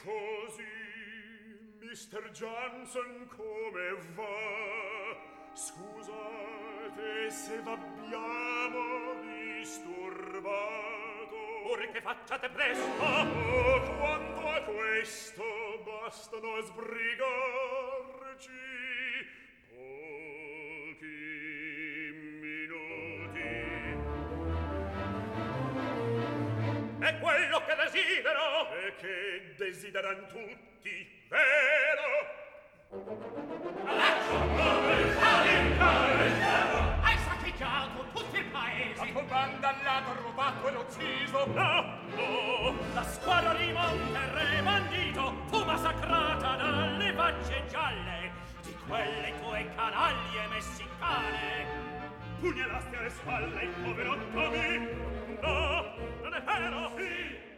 così, Mr. Johnson, come va? Scusate se v'abbiamo disturbato. Ora che facciate presto! Oh, quanto a questo bastano a sbrigarci pochi minuti. È quello che desidero! E che desideran tutti, vero? Hai saccheggiato tutto il paese! La tua banda all'ato rubato e l'ho ucciso! No, no! La squadra di Monterre bandito fu massacrata dalle facce gialle di quelle tue canaglie messicane! Pugnalasti alle spalle il povero Tommy! No, non è vero! Sì!